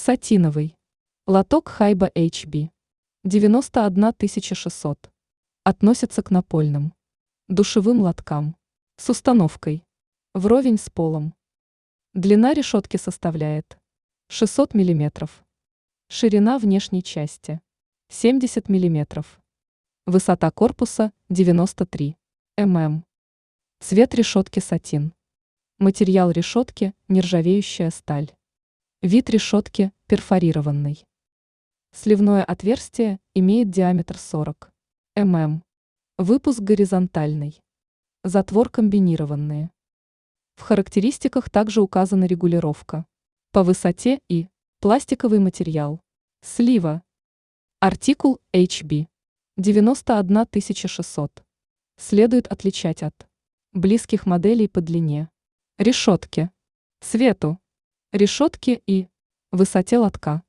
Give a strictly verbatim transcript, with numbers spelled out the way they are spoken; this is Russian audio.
Сатиновый. Лоток Хайба эйч би. девяносто одна тысяча шестьсот. Относится к напольным душевым лоткам с установкой вровень с полом. Длина решетки составляет шестьсот миллиметров. Ширина внешней части семьдесят миллиметров. Высота корпуса девяносто три миллиметра. Цвет решетки сатин. Материал решетки нержавеющая сталь. Вид решетки перфорированный. Сливное отверстие имеет диаметр сорок миллиметров. Выпуск горизонтальный. Затвор комбинированные. В характеристиках также указана регулировка по высоте и пластиковый материал. Слива. Артикул эйч би. девяносто одна тысяча шестьсот. Следует отличать от близких моделей по длине решетки, цвету решетки и высоте лотка.